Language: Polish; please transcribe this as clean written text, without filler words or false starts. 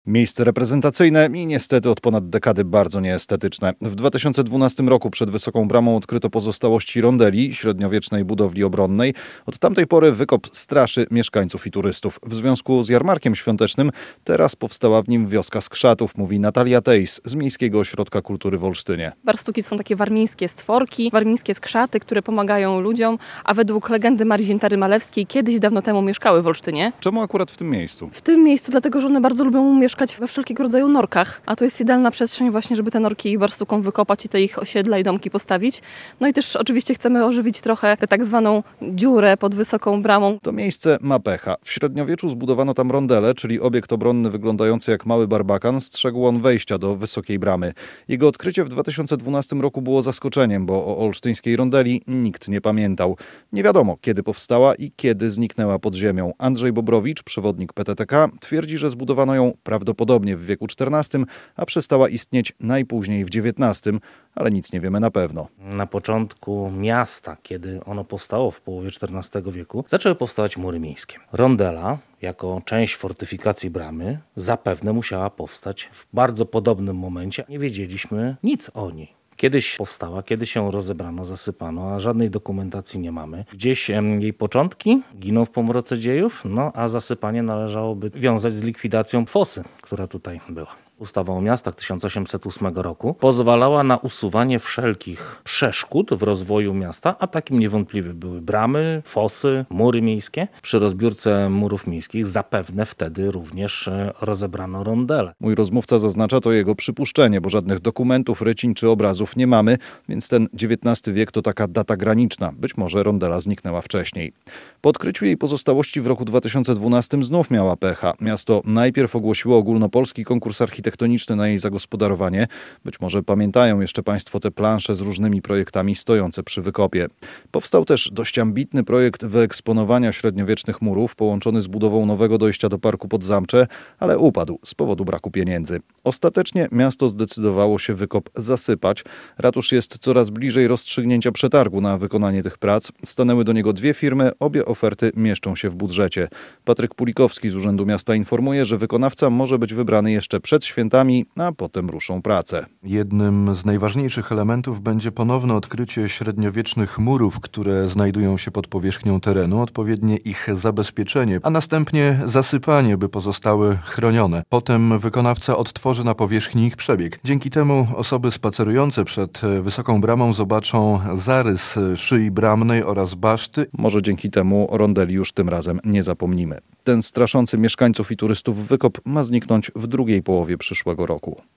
Miejsce reprezentacyjne i niestety od ponad dekady bardzo nieestetyczne. W 2012 roku przed Wysoką Bramą odkryto pozostałości rondeli, średniowiecznej budowli obronnej. Od tamtej pory wykop straszy mieszkańców i turystów. W związku z jarmarkiem świątecznym teraz powstała w nim wioska skrzatów, mówi Natalia Tejs z Miejskiego Ośrodka Kultury w Olsztynie. Barstuki to są takie warmińskie stworki, warmińskie skrzaty, które pomagają ludziom, a według legendy Marii Ziętary-Malewskiej kiedyś dawno temu mieszkały w Olsztynie. Czemu akurat w tym miejscu? W tym miejscu dlatego, że one bardzo lubią mieszkać we wszelkiego rodzaju norkach, a to jest idealna przestrzeń właśnie, żeby te norki barstukom wykopać i te ich osiedla i domki postawić. No i też oczywiście chcemy ożywić trochę tę tak zwaną dziurę pod Wysoką Bramą. To miejsce ma pecha. W średniowieczu zbudowano tam rondelę, czyli obiekt obronny wyglądający jak mały barbakan. Strzegł on wejścia do Wysokiej Bramy. Jego odkrycie w 2012 roku było zaskoczeniem, bo o olsztyńskiej rondeli nikt nie pamiętał. Nie wiadomo, kiedy powstała i kiedy zniknęła pod ziemią. Andrzej Bobrowicz, przewodnik PTTK, twierdzi, że zbudowano ją prawdopodobnie w wieku XIV, a przestała istnieć najpóźniej w XIX, ale nic nie wiemy na pewno. Na początku miasta, kiedy ono powstało w połowie XIV wieku, zaczęły powstawać mury miejskie. Rondela, jako część fortyfikacji bramy, zapewne musiała powstać w bardzo podobnym momencie. Nie wiedzieliśmy nic o niej. Kiedyś powstała, kiedyś ją rozebrano, zasypano, a żadnej dokumentacji nie mamy. Gdzieś jej początki giną w pomroce dziejów, a zasypanie należałoby wiązać z likwidacją fosy, która tutaj była. Ustawa o miastach 1808 roku pozwalała na usuwanie wszelkich przeszkód w rozwoju miasta, a takim niewątpliwie były bramy, fosy, mury miejskie. Przy rozbiórce murów miejskich zapewne wtedy również rozebrano rondele. Mój rozmówca zaznacza to jego przypuszczenie, bo żadnych dokumentów, rycin czy obrazów nie mamy, więc ten XIX wiek to taka data graniczna. Być może rondela zniknęła wcześniej. Po odkryciu jej pozostałości w roku 2012 znów miała pecha. Miasto najpierw ogłosiło ogólnopolski konkurs architektoniczny na jej zagospodarowanie. Być może pamiętają jeszcze Państwo te plansze z różnymi projektami stojące przy wykopie. Powstał też dość ambitny projekt wyeksponowania średniowiecznych murów połączony z budową nowego dojścia do Parku Podzamcze, ale upadł z powodu braku pieniędzy. Ostatecznie miasto zdecydowało się wykop zasypać. Ratusz jest coraz bliżej rozstrzygnięcia przetargu na wykonanie tych prac. Stanęły do niego dwie firmy, obie oferty mieszczą się w budżecie. Patryk Pulikowski z Urzędu Miasta informuje, że wykonawca może być wybrany jeszcze przed świętami, a potem ruszą prace. Jednym z najważniejszych elementów będzie ponowne odkrycie średniowiecznych murów, które znajdują się pod powierzchnią terenu, odpowiednie ich zabezpieczenie, a następnie zasypanie, by pozostały chronione. Potem wykonawca odtworzy na powierzchni ich przebieg. Dzięki temu osoby spacerujące przed Wysoką Bramą zobaczą zarys szyi bramnej oraz baszty. Może dzięki temu o rondeli już tym razem nie zapomnimy. Ten straszący mieszkańców i turystów wykop ma zniknąć w drugiej połowie przyszłego roku.